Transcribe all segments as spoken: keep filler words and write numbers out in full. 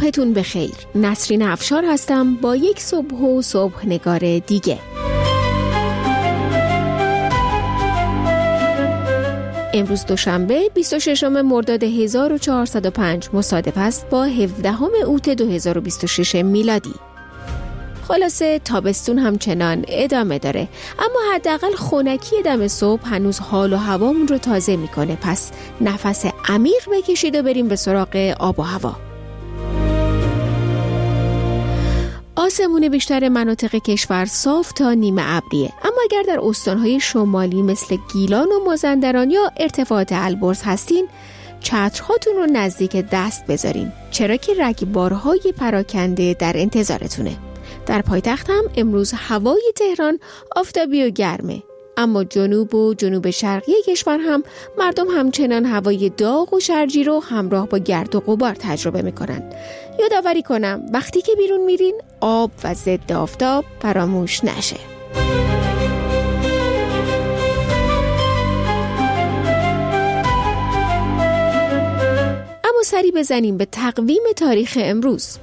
صبحتون بخیر. نسرین افشار هستم با یک صبح و صبح نگار دیگه. امروز دوشنبه بیست و ششم مرداد هزار و چهارصد و پنج مصادف است با هفدهم اوت دو هزار و بیست و شش میلادی. خلاصه تابستون همچنان ادامه داره، اما حداقل خنکی دم صبح هنوز حال و هوامون رو تازه میکنه. پس نفس عمیق بکشید و بریم به سراغ آب و هوا. آسمون بیشتر مناطق کشور صاف تا نیمه ابریه، اما اگر در استانهای شمالی مثل گیلان و مازندران یا ارتفاعات البرز هستین، چترهاتون رو نزدیک دست بذارین، چرا که رگبارهای پراکنده در انتظارتونه. در پایتخت هم امروز هوای تهران آفتابی و گرمه، اما جنوب و جنوب شرقی کشور هم مردم همچنان هوای داغ و شرجی رو همراه با گرد و غبار تجربه میکنن. یادآوری کنم وقتی که بیرون میرین آب و ضد آفتاب فراموش نشه. اما سری بزنیم به تقویم تاریخ امروز.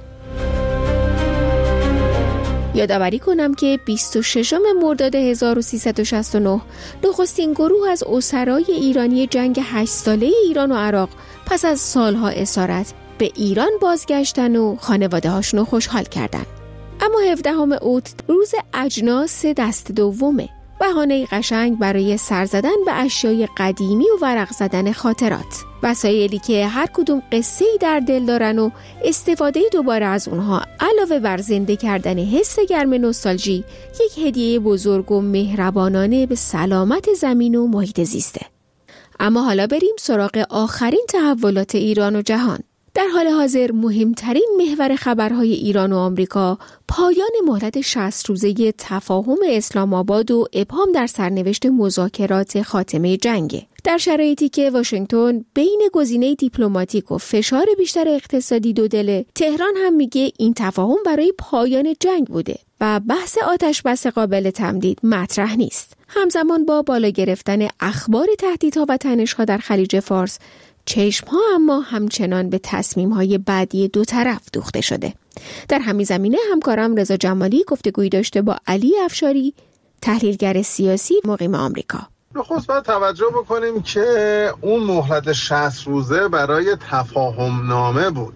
یادآوری کنم که بیست و ششم مرداد هزار و سیصد و شصت و نه نخستین گروه از اسرای ایرانی جنگ هشت ساله ایران و عراق پس از سالها اسارت به ایران بازگشتن و خانواده هاشونو خوشحال کردن. اما هفدهم اوت روز اجناس دست دومه، بهانه قشنگ برای سر زدن به اشیای قدیمی و ورق زدن خاطرات، وسایلی که هر کدوم قصه‌ای در دل دارن و استفاده دوباره از اونها علاوه بر زنده کردن حس گرم نوستالژی یک هدیه بزرگ و مهربانانه به سلامت زمین و محیط زیسته. اما حالا بریم سراغ آخرین تحولات ایران و جهان. در حال حاضر مهمترین محور خبرهای ایران و آمریکا پایان مهلت شصت روزه تفاهم اسلام آباد و ابهام در سرنوشت مذاکرات خاتمه جنگ. در شرایطی که واشنگتن بین گزینه دیپلماتیک و فشار بیشتر اقتصادی دو دله، تهران هم میگه این تفاهم برای پایان جنگ بوده و بحث آتش بس قابل تمدید مطرح نیست. همزمان با بالا گرفتن اخبار تهدیدها و تنش‌ها در خلیج فارس، چشم‌ها اما همچنان به تصمیم‌های بعدی دو طرف دوخته شده. در همین زمینه همکارم رضا جمالی گفتگویی داشته با علی افشاری، تحلیلگر سیاسی مقیم آمریکا. نخست باید توجه بکنیم که اون مهلت شصت روزه برای تفاهم نامه بود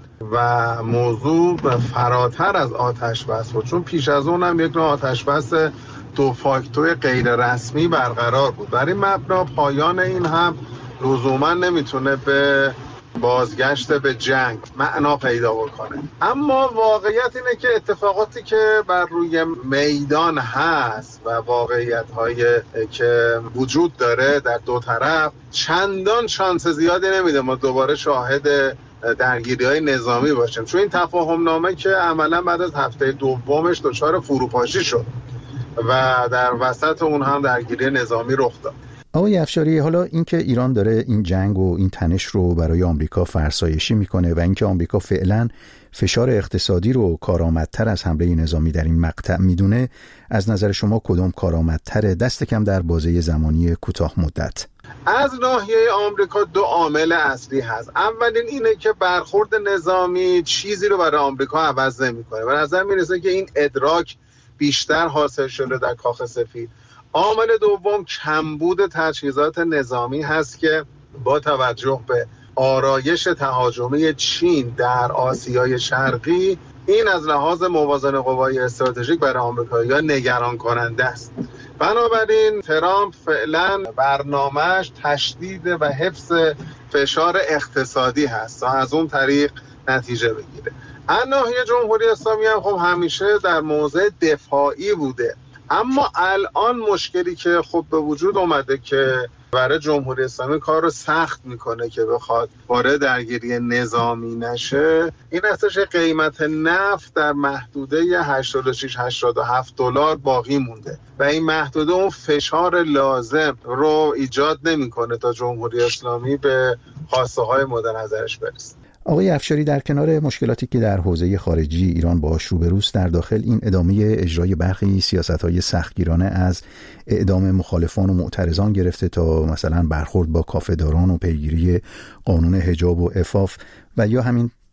و موضوع فراتر از آتش بس بود، چون پیش از اون هم یک نوع آتش بس دو فاکتور غیر رسمی برقرار بود. در این مبنا پایان این هم لزوما نمیتونه به بازگشت به جنگ معنا پیدا بکنه. اما واقعیت اینه که اتفاقاتی که بر روی میدان هست و واقعیت‌هایی که وجود داره در دو طرف چندان شانس زیادی نمیده ما دوباره شاهد درگیری‌های نظامی باشیم، چون این تفاهم نامه که عملا بعد از هفته دومش دچار فروپاشی شد و در وسط اون هم درگیری نظامی رخ داد. آقای افشاری، حالا اینکه ایران داره این جنگ و این تنش رو برای آمریکا فرسایشی میکنه و اینکه آمریکا فعلا فشار اقتصادی رو کارآمدتر از حمله نظامی در این مقطع میدونه، از نظر شما کدوم کارآمدتره، دست کم در بازه زمانی کوتاه مدت؟ از ناحیه آمریکا دو عامل اصلی هست. اولین اینه که برخورد نظامی چیزی رو برای آمریکا عوض نمیکنه. به نظر میرسه که این ادراک بیشتر حاصل شده در کاخ سفید. عامل دوم کمبود تجهیزات نظامی هست که با توجه به آرایش تهاجمی چین در آسیای شرقی، این از لحاظ موازنه قوای استراتژیک برای آمریکایی‌ها نگران کننده است. بنابراین ترامپ فعلا برنامه‌اش تشدید و حفظ فشار اقتصادی هست تا از اون طریق نتیجه بگیره. از ناحیه جمهوری اسلامی هم خب همیشه در موضع دفاعی بوده، اما الان مشکلی که خب به وجود اومده که برای جمهوری اسلامی کار رو سخت میکنه که بخواد وارد درگیری نظامی نشه، این هستش قیمت نفت در محدوده هشتاد و شش هشتاد و هفت دلار باقی مونده و این محدوده اون فشار لازم رو ایجاد نمیکنه تا جمهوری اسلامی به خواسته های مورد نظرش برسه. آقای افشاری، در کنار مشکلاتی که در حوزه خارجی ایران باهاش روبروست، در داخل این ادامه اجرای برخی سیاست‌های سختگیرانه از اعدام مخالفان و معترضان گرفته تا مثلا برخورد با کافه‌داران و پیگیری قانون حجاب و عفاف و یا همین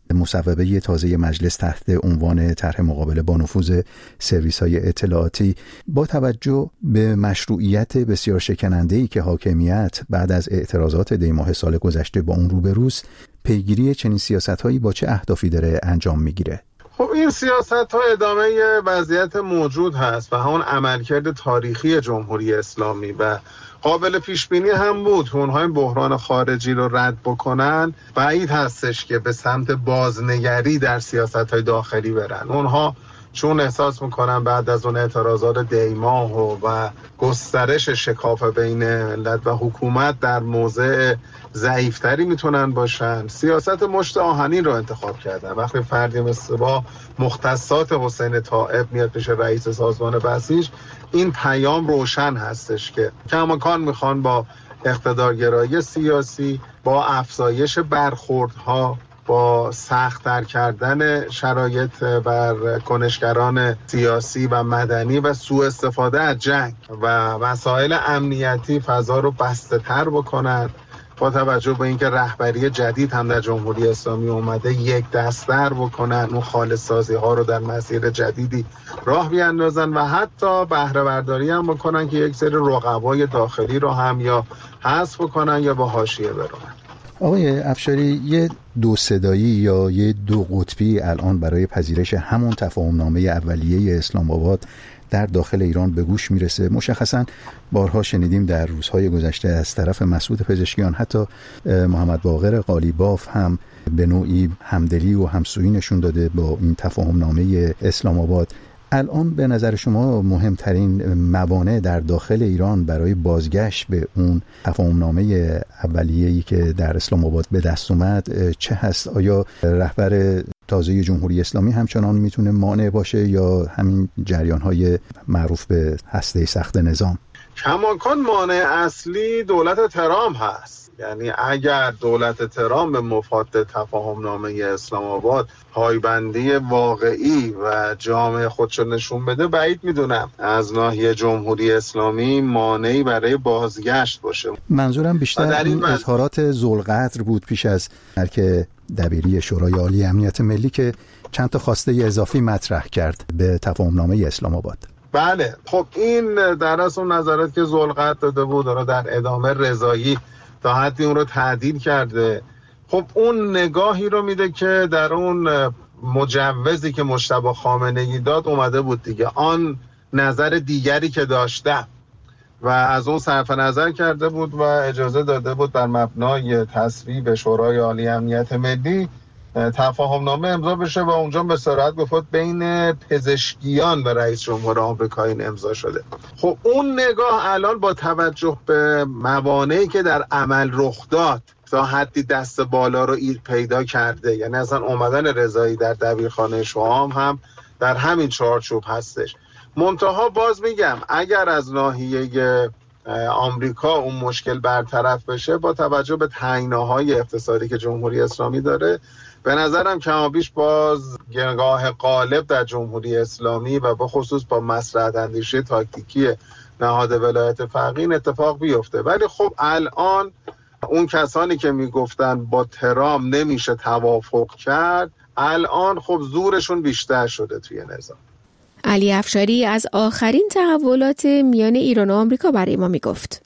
مصوبه تازه مجلس تحت عنوان طرح مقابله با نفوذ سرویس‌های اطلاعاتی با توجه به مشروعیت بسیار شکننده‌ای که حاکمیت بعد از اعتراضات دیماه سال گذشته با اون روبروست، پیگیری چنین سیاست‌هایی با چه اهدافی داره انجام میگیره؟ خب این سیاست ها ادامه وضعیت موجود هست و همون عملکرد تاریخی جمهوری اسلامی و قابل پیش بینی هم بود که اونها این بحران خارجی رو رد بکنن. بعید هستش که به سمت بازنگری در سیاست‌های داخلی برن. اونها چون احساس میکنن بعد از اون اعتراضات دیماه و, و گسترش شکاف بین ملت و حکومت در موضع ضعیفتری میتونن باشن، سیاست مشت آهنین رو انتخاب کردن. وقتی فردی مثل با مختصات حسین طائب میاد پیش رئیس سازمان بسیج، این پیام روشن هستش که کماکان میخوان با اقتدارگرایی سیاسی، با افزایش برخوردها، با سخت‌تر کردن شرایط بر کنشگران سیاسی و مدنی و سوء استفاده از جنگ و مسائل امنیتی فضا رو بسته تر بکنن. با توجه به اینکه رهبری جدید هم در جمهوری اسلامی اومده، یک دست‌تر بکنن، اون خالص سازی ها رو در مسیر جدیدی راه بیاندازن و حتی بهره برداری هم بکنن که یک سری رقبای داخلی رو هم یا حذف بکنن یا با حاشیه برن. آقای افشاری، یه دو صدایی یا یه دو قطبی الان برای پذیرش همون تفاهمنامه اولیه اسلام آباد در داخل ایران به گوش میرسه. مشخصاً بارها شنیدیم در روزهای گذشته از طرف مسعود پزشکیان، حتی محمد باقر قالیباف هم به نوعی همدلی و همسویی نشون داده با این تفاهمنامه اسلام آباد. الان به نظر شما مهمترین موانع در داخل ایران برای بازگشت به اون تفاهمنامه اولیه‌ای که در اسلام آباد به دست اومد چه هست؟ آیا رهبر تازه جمهوری اسلامی همچنان میتونه مانع باشه یا همین جریان‌های معروف به هسته سخت نظام؟ کماکان مانع اصلی دولت ترامپ هست. یعنی اگر دولت ترامپ به مفاد تفاهمنامه اسلام آباد پایبندی واقعی و جامع خودشو نشون بده، بعید میدونم از ناحیه جمهوری اسلامی مانعی برای بازگشت باشه. منظورم بیشتر این اظهارات ذوالقدر بود پیش از که دبیری شورای عالی امنیت ملی که چند تا خواسته اضافی مطرح کرد به تفاهمنامه اسلام آباد. بله، خب این در اصل اون نظرات که ذوالقدر داده بود رو در ادامه رضایی تا حدی اون رو تعدیل کرده. خب اون نگاهی رو میده که در اون مجوزی که مجتبی خامنه‌ای داد اومده بود دیگه، آن نظر دیگری که داشتم و از اون صرف نظر کرده بود و اجازه داده بود بر مبنای تصویب شورای عالی امنیت ملی تفاهمنامه امضا بشه و اونجا به صراحت گفت بین پزشکیان و رئیس جمهور آمریکا این امضا شده. خب اون نگاه الان با توجه به موانعی که در عمل رخ داد تا حدی دست بالا رو ایر پیدا کرده، یعنی اصلا اومدن رضایی در دبیرخانه شام هم در همین چارچوب هستش. منتها باز میگم اگر از ناحیه آمریکا اون مشکل برطرف بشه، با توجه به تنگناهای اقتصادی که جمهوری اسلامی داره، به نظرم کمابیش باز نگاه غالب در جمهوری اسلامی و به خصوص با مصلحت اندیشی تاکتیکی نهاد ولایت فقیه این اتفاق بیفته. ولی خب الان اون کسانی که میگفتن با ترامپ نمیشه توافق کرد، الان خب زورشون بیشتر شده توی نظام. علی افشاری از آخرین تحولات میان ایران و آمریکا برای ما میگفت.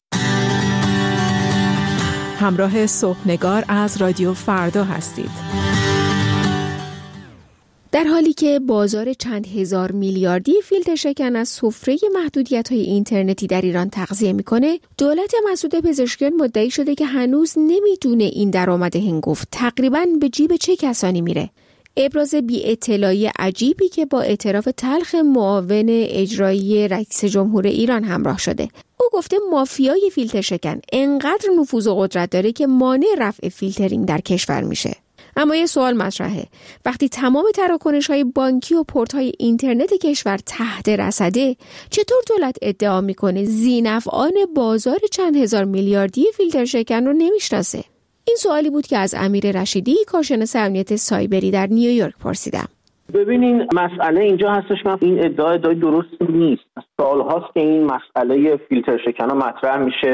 همراه صبحنگار از رادیو فردا هستید. در حالی که بازار چند هزار میلیاردی فیلتر شکن از سفره محدودیت‌های اینترنتی در ایران تغذیه میکنه، دولت مسعود پزشکیان مدعی شده که هنوز نمیدونه این درآمد هنگفت تقریباً به جیب چه کسانی میره. ابراز بی اطلاعی عجیبی که با اعتراف تلخ معاون اجرایی رئیس جمهور ایران همراه شده. او گفته مافیای فیلتر شکن انقدر نفوذ و قدرت داره که مانع رفع فیلترینگ در کشور میشه. اما یه سوال مطرحه، وقتی تمام تراکنش‌های بانکی و پورت‌های اینترنت کشور تحت رصده، چطور دولت ادعا میکنه ذی‌نفعان بازار چند هزار میلیاردی فیلتر شکن رو نمیشناسه؟ این سوالی بود که از امیر رشیدی، کارشناس امنیت سایبری در نیویورک پرسیدم. ببینین مسئله اینجا هستش که این ادعا ادعای درست نیست. سال‌هاست که این مسئله فیلتر شکن‌ها مطرح میشه.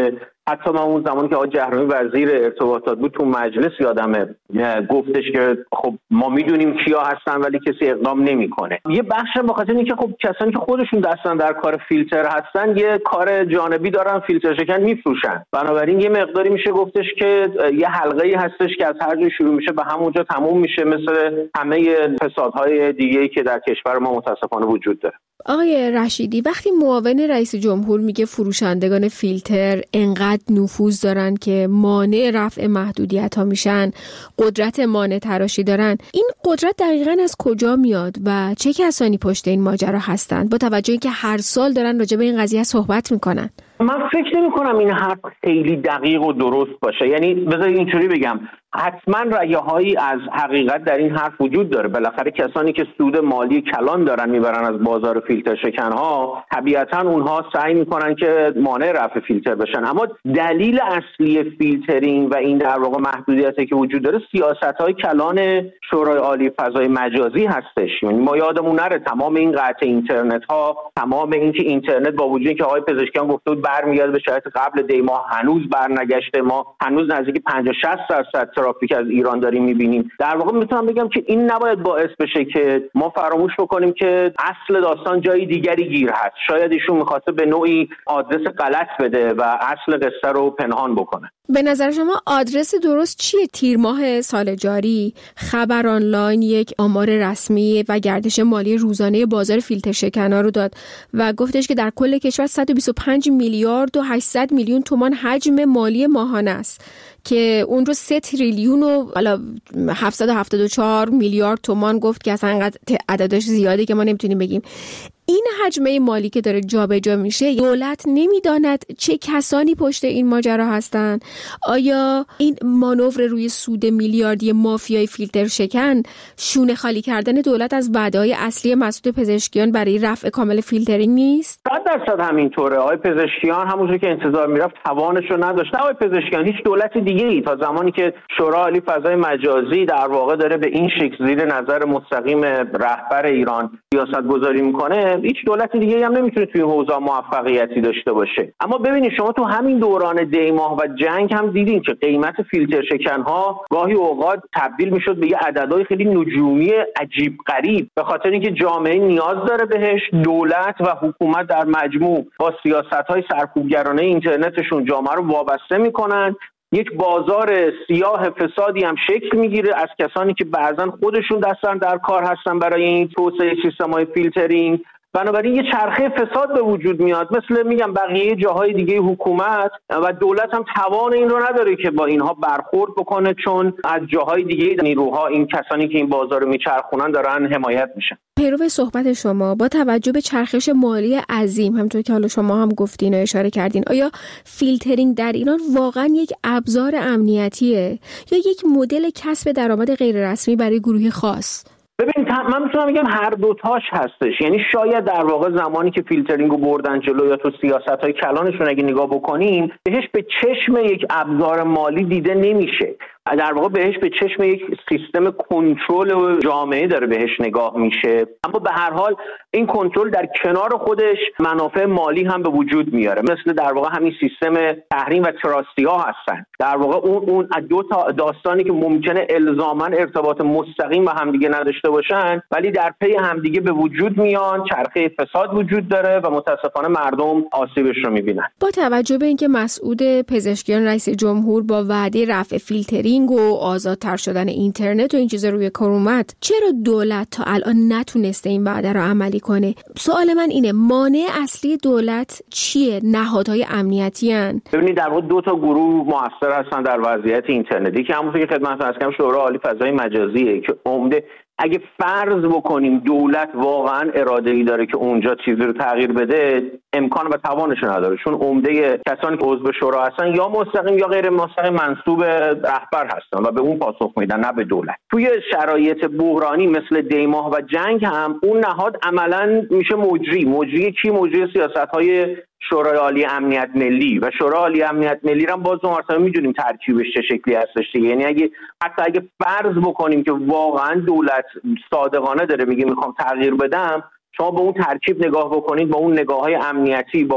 حتی من اون زمانی که آقای جهرمی وزیر ارتباطات بود تو مجلس یادمه گفتش که خب ما میدونیم کیا هستن ولی کسی اقدام نمیکنه. یه بخش به خاطر اینکه خب کسانی که خودشون دستن در کار فیلتر هستن یه کار جانبی دارن، فیلتر شکن میفروشن، بنابراین یه مقداری میشه گفتش که یه حلقه‌ای هستش که از هر جای شروع میشه به همونجا تموم میشه، مثل همه فسادهای دیگه‌ای که در کشور ما متاسفانه وجود داره. آقای رشیدی، وقتی معاون رئیس جمهور میگه فروشندگان فیلتر انقدر نفوذ دارن که مانع رفع محدودیت ها میشن، قدرت مانع تراشی دارن، این قدرت دقیقاً از کجا میاد و چه کسانی پشت این ماجرا هستند با توجه اینکه هر سال دارن راجع به این قضیه صحبت میکنن؟ من فکر نمی کنم این حرف خیلی دقیق و درست باشه. یعنی بذارید اینجوری بگم، حتما رأی‌هایی از حقیقت در این حرف وجود داره. بالاخره کسانی که سود مالی کلان دارن میبرن از بازار فیلتر شکن‌ها، طبیعتاً اونها سعی میکنن که مانع رفع فیلتر بشن. اما دلیل اصلی فیلترینگ و این در واقع محدودیتی که وجود داره سیاست‌های کلان شورای عالی فضای مجازی هستش. یعنی ما یادمون نره تمام این قطع اینترنت‌ها، تمام این که اینترنت با وجودی که آقای پزشکیان گفته بود برمیگرده به شرایط قبل دی ماه، هنوز برنگشته. ما هنوز نزدیک پنجاه شصت درصد ترافیک از ایران داریم میبینیم. در واقع میتونم بگم که این نباید باعث بشه که ما فراموش بکنیم که اصل داستان جای دیگری گیر هست. شاید ایشون میخواسته به نوعی آدرس غلط بده و اصل قصه رو پنهان بکنه. به نظر شما آدرس درست چیه؟ تیر ماه سال جاری خبر آنلاین یک آمار رسمی و گردش مالی روزانه بازار فیلتر شکن‌ها رو داد و گفتش که در کل کشور صد و بیست و پنج میلیارد و هشتصد میلیون تومان حجم مالی ماهانه است که اون رو سه تریلیون و حالا هفتصد و هفتاد و چهار میلیارد تومان گفت که اصلا انقدر عددش زیاده که ما نمیتونیم بگیم. این حجمه مالی که داره جابجا میشه، دولت نمیداند چه کسانی پشت این ماجرا هستن؟ آیا این مانور روی سود میلیاردی مافیای فیلتر شکن شونه خالی کردن دولت از وعده‌های اصلی مسعود پزشکیان برای رفع کامل فیلترینگ نیست؟ صد درصد همینطوره. آقای پزشکیان همونجوری که انتظار میرفت توانش رو نداشت. آقای پزشکیان هیچ دولت دیگه‌ای تا زمانی که شورای عالی فضای مجازی در واقع داره به این شکل زیر نظر مستقیم رهبر ایران سیاست‌گذاری میکنه، هیچ دولت دیگه‌ای هم نمیتونه توی حوزه موفقیتی داشته باشه. اما ببینید شما تو همین دوران دیماه و جنگ هم دیدین که قیمت فیلتر شکن‌ها گاهی اوقات تبدیل میشد به یه عددهای خیلی نجومی عجیب غریب، به خاطر اینکه جامعه نیاز داره بهش. دولت و حکومت در مجموع با سیاست‌های سرکوبگرانه اینترنتشون جامعه رو وابسته میکنن. یک بازار سیاه فسادی هم شکل میگیره از کسانی که بعضن خودشون دستن در کار هستن برای این توسعه سیستم‌های فیلترینگ. بنابراین یه چرخه فساد به وجود میاد. مثل میگم بقیه جاهای دیگه حکومت و دولت هم توان این رو نداره که با اینها برخورد بکنه، چون از جاهای دیگه نیروها، این کسانی که این بازار رو میچرخونن دارن حمایت میشن. پیرو صحبت شما، با توجه به چرخش مالی عظیم همونطور که حالا شما هم گفتین و اشاره کردین، آیا فیلترینگ در ایران واقعا یک ابزار امنیتیه یا یک مدل کسب درآمد غیر رسمی برای گروه خاص؟ ببین من میتونم بگم هر دوتاش هستش. یعنی شاید در واقع زمانی که فیلترینگ رو بردن جلو یا تو سیاست‌های کلانشون اگه نگاه بکنیم بهش به چشم یک ابزار مالی دیده نمیشه، در واقع بهش به چشم یک سیستم کنترل جامعه داره بهش نگاه میشه. اما به هر حال این کنترل در کنار خودش منافع مالی هم به وجود میاره، مثل در واقع همین سیستم تحریم و تراستی ها هستن. در واقع اون اون دو تا داستانی که ممکنه الزاما ارتباط مستقیم با همدیگه نداشته باشن ولی در پی همدیگه به وجود میان، چرخه فساد وجود داره و متاسفانه مردم آسیبش رو میبینن. با توجه به اینکه مسعود پزشکیان رئیس جمهور با وعده رفع فیلترینگ و آزادتر شدن اینترنت و این چیزا روی کار اومد، چرا دولت تا الان نتونسته این وعده رو عملی کنه؟ سوال من اینه مانع اصلی دولت چیه؟ نهادهای امنیتی ان؟ ببینید در واقع دو تا گروه موثر هستن در وضعیت اینترنتی که همونطور که خدمتتون عرض کردم شورای عالی فضای مجازیه که عمده اگه فرض بکنیم دولت واقعا اراده‌ای داره که اونجا چیزی رو تغییر بده، امکان و توانش نداره، چون عمده کسانی که عضو شورا هستن یا مستقیم یا غیر مستقیم منسوب رهبر هستن و به اون پاسخ میدن، نه به دولت. توی شرایط بحرانی مثل دیماه و جنگ هم اون نهاد عملاً میشه مجری. مجری کی؟ مجری سیاست‌های شورای عالی امنیت ملی و شورای عالی امنیت ملی رو باز دو مرتبه میدونیم ترکیبش چه شکلی هستش دیگه. یعنی اگه حتی اگه فرض بکنیم که واقعا دولت صادقانه داره میگه میخوام تغییر بدم، شما با اون ترکیب نگاه بکنید، با اون نگاه‌های امنیتی، با اون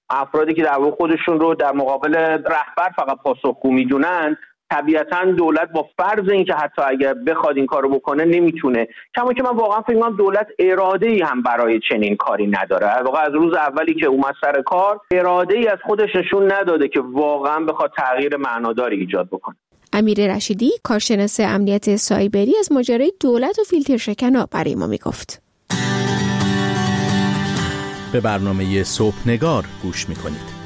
افرادی که در واقع خودشون رو در مقابل رهبر فقط پاسخگو میدونن، طبیعتاً دولت با فرض اینکه حتی اگر بخواد این کارو بکنه نمیتونه. کما که من واقعا فکر می‌کنم دولت اراده‌ای هم برای چنین کاری نداره. واقعا از روز اولی که اومد سر کار اراده‌ای از خودش نشون نداده که واقعا بخواد تغییر معناداری ایجاد بکنه. امیر رشیدی، کارشناس امنیت سایبری، از ماجرای دولت و فیلتر شکن‌ها برای ما میگفت. به برنامه صبحنگار گوش میکنید.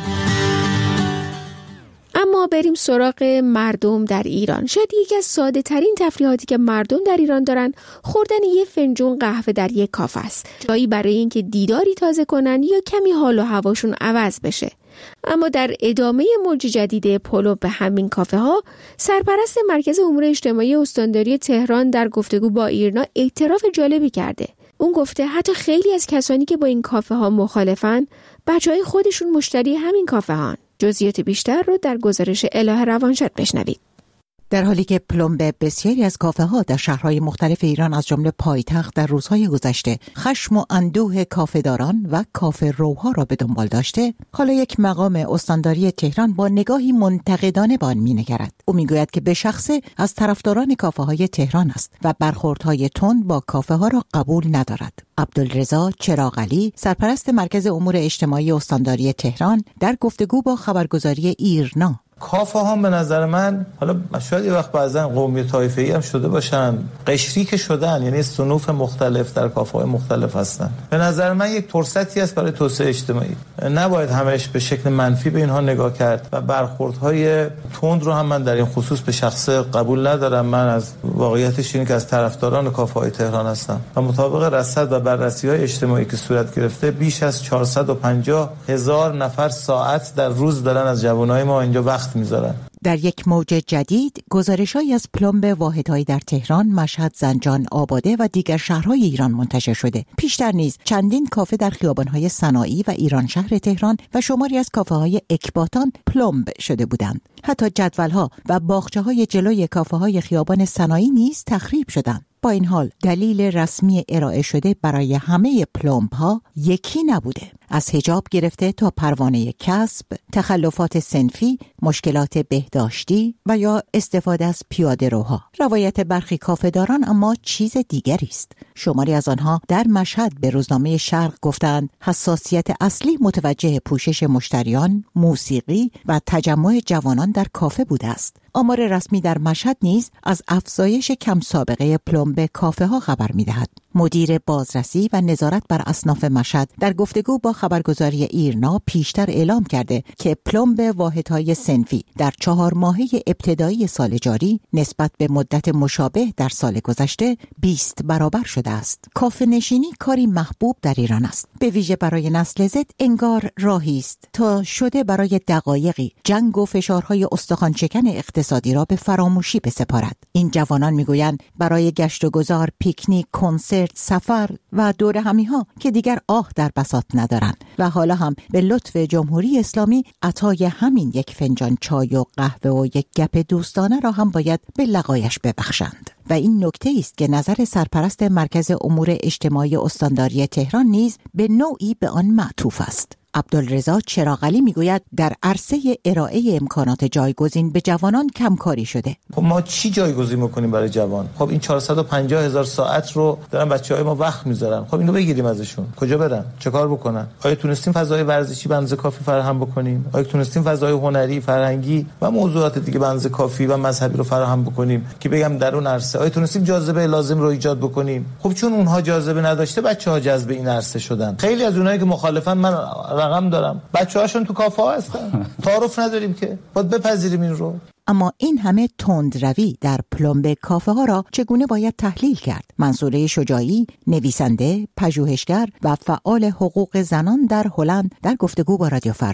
اما بریم سراغ مردم در ایران. شاید یکی از ساده ترین تفریحاتی که مردم در ایران دارن خوردن یه فنجون قهوه در یک کافه است. جایی برای اینکه دیداری تازه کنن یا کمی حال و هواشون عوض بشه. اما در ادامه موج جدید پلو به همین کافه ها، سرپرست مرکز امور اجتماعی استانداری تهران در گفتگو با ایرنا اعتراف جالبی کرده. اون گفته حتی خیلی از کسانی که با این کافه ها مخالفن، بچهای خودشون مشتری همین کافه هان. جزئیات بیشتر رو در گزارش الهه روانشاد بشنوید. در حالی که پلمب بسیاری از کافه ها در شهرهای مختلف ایران از جمله پایتخت در روزهای گذشته خشم و اندوه کافه‌داران و کافه روها را به دنبال داشته، حالا یک مقام استانداری تهران با نگاهی منتقدانه به آن می‌نگرد. او میگوید که به شخصه از طرفداران کافه های تهران است و برخوردهای تند با کافه ها را قبول ندارد. عبدالرضا چراغعلی، سرپرست مرکز امور اجتماعی استانداری تهران، در گفتگو با خبرگزاری ایرنا: کافه ها به نظر من، حالا شاید یه وقت بعضا قومی طایفه‌ای هم شده باشن، قشری که شدن، یعنی صنوف مختلف در کافه های مختلف هستن. به نظر من یک فرصتی است برای توسعه اجتماعی. نباید همش به شکل منفی به اینها نگاه کرد و برخوردهای تند رو هم من در این خصوص به شخص قبول ندارم. من از واقعیتش اینه که از طرفداران کافه های تهران هستم و مطابق رصد و بررسی‌های اجتماعی که صورت گرفته، بیش از چهارصد و پنجاه هزار نفر ساعت در روز دارن از جوانای ما اینجا وقت میذارن. در یک موج جدید، گزارش‌هایی از پلمب واحدهایی در تهران، مشهد، زنجان، آباده و دیگر شهرهای ایران منتشر شده. پیشتر نیز چندین کافه در خیابان‌های صناعی و ایران شهر تهران و شماری از کافه‌های اکباتان پلمب شده بودند. حتی جدول‌ها و باغچه‌های جلوی کافه‌های خیابان صناعی نیز تخریب شدند. با این حال دلیل رسمی ارائه شده برای همه پلمب ها یکی نبوده. از حجاب گرفته تا پروانه کسب، تخلفات صنفی، مشکلات بهداشتی و یا استفاده از پیاده روها. روایت برخی کافه‌داران اما چیز دیگری است. شماری از آنها در مشهد به روزنامه شرق گفتند حساسیت اصلی متوجه پوشش مشتریان، موسیقی و تجمع جوانان در کافه بوده است. آمار رسمی در مشهد نیز از افزایش کم سابقه پلمب کافه ها خبر می دهد. مدیر بازرسی و نظارت بر اصناف مشهد در گفتگو با خبرگزاری ایرنا پیشتر اعلام کرده که پلمب واحدهای صنفی در چهار ماهه ابتدایی سال جاری نسبت به مدت مشابه در سال گذشته بیست برابر شده است. کافه نشینی کاری محبوب در ایران است. به ویژه برای نسل زد انگار راهی است تا شده برای دقایقی جنگ و فشارهای استخوان‌شکن اقتصادی را به فراموشی بسپارد. این جوانان میگویند برای گشت و گذار، پیکنیک، کنسرت، سفر و دور همیها که دیگر آه در بساط ندارند و حالا هم به لطف جمهوری اسلامی عطای همین یک فنجان چای و قهوه و یک گپ دوستانه را هم باید به لقایش ببخشند. و این نکته است که نظر سرپرست مرکز امور اجتماعی استانداری تهران نیز به نوعی به آن معطوف است. عبدالرضا چراغعلی میگوید در عرصه ارائه امکانات جایگزین به جوانان کمکاری شده. خب ما چی جایگزین میکنیم برای جوان؟ خب این چهارصد و پنجاه هزار ساعت رو دارن بچهای ما وقت میذارن. خب اینو بگیریم ازشون. کجا برن؟ چه کار بکنن؟ آیا تونستیم فضای ورزشی به اندازه کافی فراهم بکنیم؟ آیا تونستیم فضای هنری، فرهنگی و موضوعات دیگه به اندازه کافی و مذهبی رو فراهم بکنیم که بگم در اون عرصه آیا تونستیم جاذبه لازم رو ایجاد بکنیم؟ خب چون اونها جاذبه نداشته، بچه‌ها جذب این عرصه شدن. خیلی از اونایی که مخالفن، من رقم دارم، بچه‌هاشون تو کافه ها هستن. تعارف نداریم که باید بپذیریم این رو. اما این همه تندروی در پلمب کافه ها را چگونه باید تحلیل کرد؟ منصوره شجاعی، نویسنده، پژوهشگر و فعال حقوق زنان در هلند در گفتگو با رادیو فردا: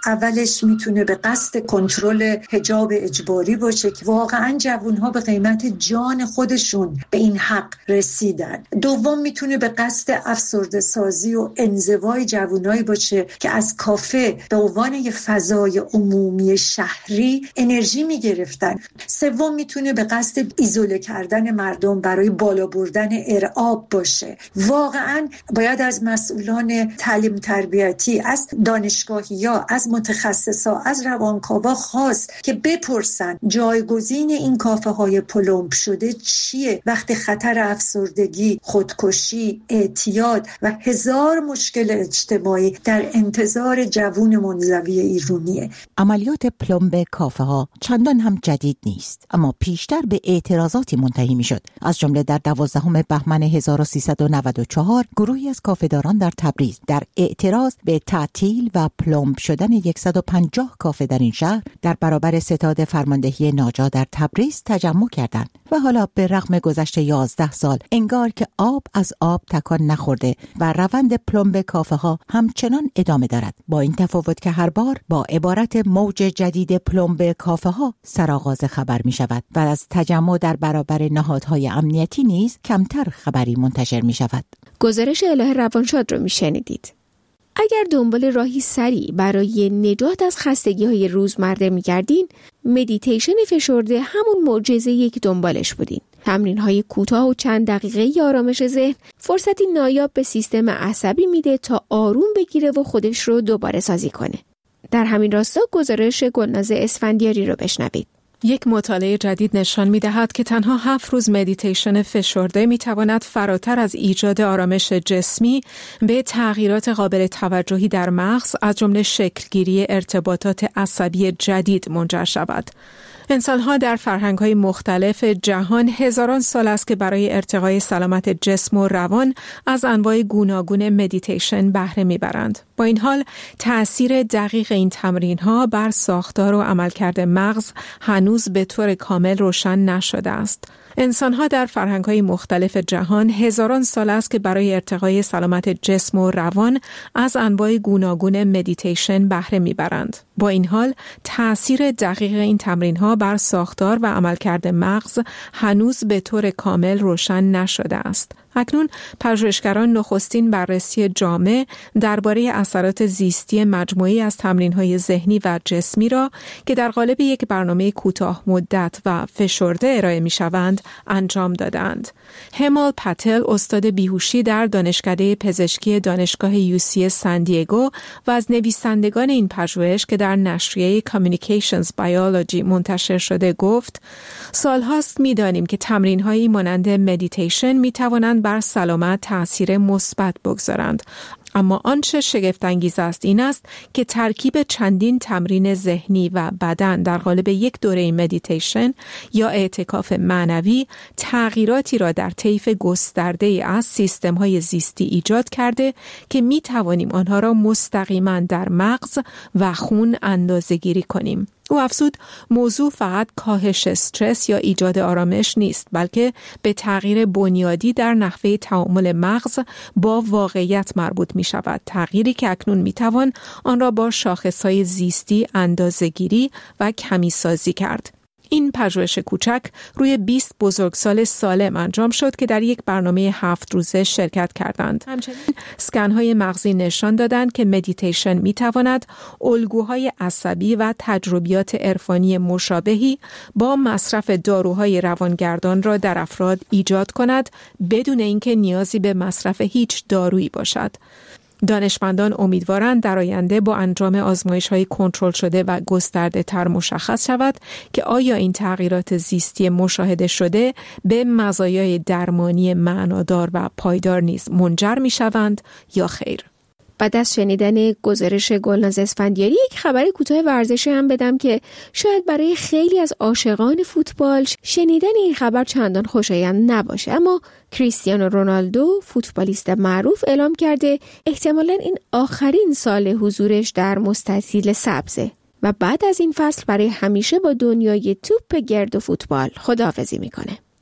اولش میتونه به قصد کنترل حجاب اجباری باشه که واقعا جوانها به قیمت جان خودشون به این حق رسیدن. دوم میتونه به قصد افسرده سازی و انزوای جوانایی باشه که از کافه به عنوان یه فضای عمومی شهری انرژی میگرفتن. سوم میتونه به قصد ایزوله کردن مردم برای بالا بردن ارعاب باشه. واقعا باید از مسئولان تعلیم تربیتی، از دانشگاهی‌ها، از متخصصا، از روانکاوا خواست که بپرسن جایگزین این کافه های پلمب شده چیه وقتی خطر افسردگی، خودکشی، اعتیاد و هزار مشکل اجتماعی در انتظار جوون منزوی ایرانیه. عملیات پلمب کافه ها چندان هم جدید نیست، اما پیشتر به اعتراضاتی منتهی می شد. از جمله در دوازدهم بهمن هزار و سیصد و نود و چهار گروهی از کافه‌داران در تبریز در اعتراض به تعطیل و پلمب شدن صد و پنجاه کافه در این شهر در برابر ستاد فرماندهی ناجا در تبریز تجمع کردند و حالا به رغم گذشت یازده سال انگار که آب از آب تکان نخورده و روند پلمب کافه ها همچنان ادامه دارد، با این تفاوت که هر بار با عبارت موج جدید پلمب کافه ها سرآغاز خبر می شود و از تجمع در برابر نهادهای امنیتی نیز کمتر خبری منتشر می شود. گزارش الهه روانشاد رو می شنیدید. اگر دنبال راهی سریع برای نجات از خستگی های روزمره می گردین، مدیتیشن فشرده همون معجزه‌ایه که دنبالش بودین. تمرین های کوتاه و چند دقیقه آرامش ذهن فرصتی نایاب به سیستم عصبی میده تا آروم بگیره و خودش رو دوباره سازی کنه. در همین راستا گزارش گلناز اسفندیاری رو بشنوید. یک مطالعه جدید نشان می‌دهد که تنها هفت روز مدیتیشن فشرده می‌تواند فراتر از ایجاد آرامش جسمی به تغییرات قابل توجهی در مغز از جمله شکلگیری ارتباطات عصبی جدید منجر شود. انسان‌ها در فرهنگ‌های مختلف جهان هزاران سال است که برای ارتقای سلامت جسم و روان از انواع گوناگون مدیتیشن بهره می‌برند. با این حال تأثیر دقیق این تمرین‌ها بر ساختار و عملکرد مغز هنوز به طور کامل روشن نشده است. انسان‌ها در فرهنگ‌های مختلف جهان هزاران سال است که برای ارتقای سلامت جسم و روان از انواع گوناگون مدیتیشن بهره می‌برند. با این حال تأثیر دقیق این تمرین‌ها بر ساختار و عملکرد مغز هنوز به طور کامل روشن نشده است. اکنون پژوهشگران نخستین بررسی جامع درباره اثرات زیستی مجموعی از تمرین‌های ذهنی و جسمی را که در قالب یک برنامه کوتاه مدت و فشرده ارائه می‌شوند انجام دادند. همال پتل استاد بیهوشی در دانشکده پزشکی دانشگاه یو سی سان دیگو و از نویسندگان این پژوهش که در نشریه Communications Biology منتشر شده گفت: سالهاست می‌دانیم که تمرین‌هایی مانند مدیتیشن می‌توانند بر سلامت تأثیر مثبت بگذارند، اما آنچه شگفت‌انگیز است این است که ترکیب چندین تمرین ذهنی و بدن در قالب یک دوره مدیتیشن یا اعتکاف معنوی تغییراتی را در طیف گسترده‌ای از سیستم‌های زیستی ایجاد کرده که می‌توانیم آنها را مستقیما در مغز و خون اندازه‌گیری کنیم. او افزود موضوع فقط کاهش استرس یا ایجاد آرامش نیست، بلکه به تغییر بنیادی در نحوه تعامل مغز با واقعیت مربوط می شود. تغییری که اکنون می توان آن را با شاخصهای زیستی اندازه‌گیری و کمی سازی کرد. این پژوهش کوچک روی بیست بزرگسال سالم انجام شد که در یک برنامه هفت روزه شرکت کردند. همچنین اسکن‌های مغزی نشان دادند که مدیتیشن می‌تواند الگوهای عصبی و تجربیات عرفانی مشابهی با مصرف داروهای روانگردان را در افراد ایجاد کند بدون اینکه نیازی به مصرف هیچ دارویی باشد. دانشمندان امیدوارند در آینده با انجام آزمایش‌های کنترل شده و گسترده تر مشخص شود که آیا این تغییرات زیستی مشاهده شده به مزایای درمانی معنادار و پایدار نیز منجر می‌شوند یا خیر. بعد از شنیدن گزارش گلناز اسفندیاری یک خبر کوتاه ورزشی هم بدم که شاید برای خیلی از عاشقان فوتبال شنیدن این خبر چندان خوشایند نباشه، اما کریستیانو رونالدو فوتبالیست معروف اعلام کرده احتمالاً این آخرین سال حضورش در مستطیل سبزه و بعد از این فصل برای همیشه با دنیای توپ گرد و فوتبال خداحافظی میکنه.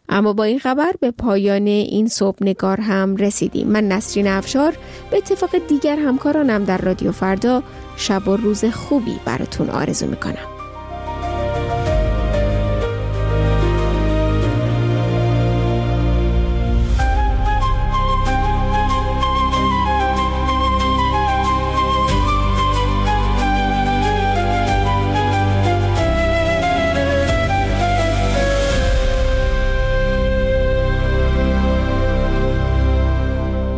اما با این خبر به پایان این صبح نگار هم رسیدیم. من نسرین افشار به اتفاق دیگر همکارانم در رادیو فردا شب و روز خوبی براتون آرزو میکنم.